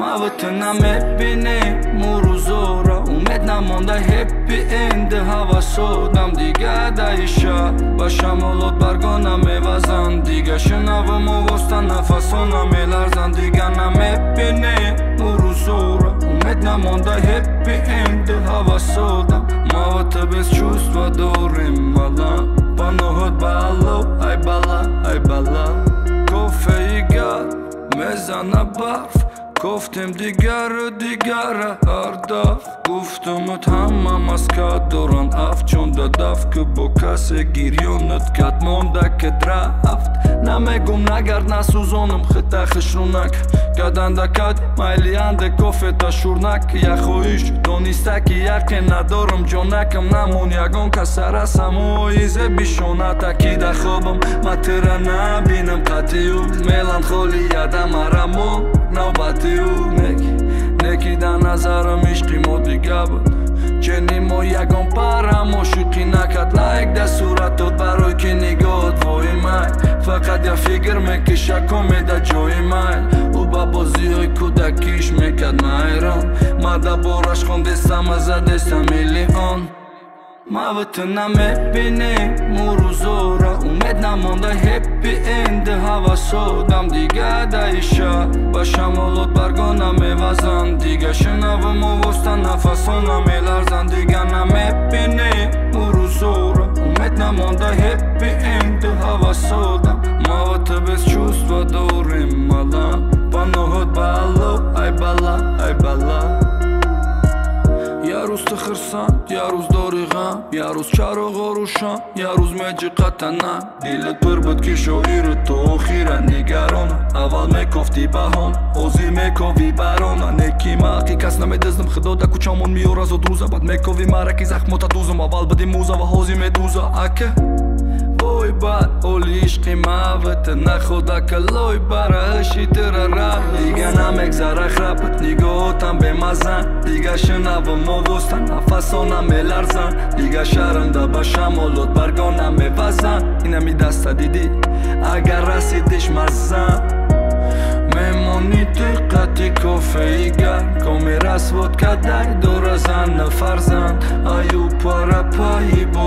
ماوتنا میبینی روزورا امید نمانده هپی اند هوا سودم دیگه دایشا با شمالات برگانا میوزن دیگه شنوم و وستن نفسانا میلرزن دیگه نمیبینی روزورا امید نمانده هپی اند هوا سودم ماوت без чувства дорим мала панохот балло ай бала кофе игар мезана барф گفتم دیگر هردف گفتمت همم از کد دارن افچون دف که با کس گیریونت کد مانده که درفت نمیگم نگرد نسوزانم خطه خشرونک گدنده کد مایلی انده کافه تا شورنک یخویش دانسته که یقین ندارم جانکم نمون یگان که سرسم و ایزه بیشانه تکیده خوابم متره نبینم قطیو میلان خالی یدم ارمو نوبتیو نکی در نظرم عشقی ما دیگه بود چنین ما یگان پرم و شوقی نکد لایک در صورتات برای که نگاهت وای من فقط یا فکر میکشه کمیده جای من او با بازی های کودکیش میکد میران مده بارش خوندستم از دستم میلیون ماوتنا میبینی روزورا امید نمانده هپی اند هوا سودم دیگه دایشا با شمالات برگانا میوزن دیگه شنوم و وستن نفسانا میلرزن دیگه نمیبینی روزورا امید نمانده هپی اند هوا سودم ماوت без чувства дорим мала панохот балло ай бала یه روز تخرسان یه روز داری غم یه روز چراغا روشن یه روز میجی قطنم دیلت پر بود که شاعر تو آخیره نگران اول میکفتی بهان اوزی میکوی بران نکی ماقی کس نمیدزدم خدا در کوچامون میور از روزه بعد میکوی مرکی زخمات دوزم اول بدی موزه و حوزی میدوزه اکه وای بر اولی عشقی موت نخوده که لای برهشی تره رب دیگه نمیگذره خرابت نگاهاتم به مزن دیگه شنوم و وستن نفسانم میلرزن دیگه شرنده به شمالات برگانم میوزن اینمی دسته دیدی اگر رسیدیش مزن میمونی دقتی کافه ایگر کامی رسوات که دای دور زن فرزند ایو پاره پایی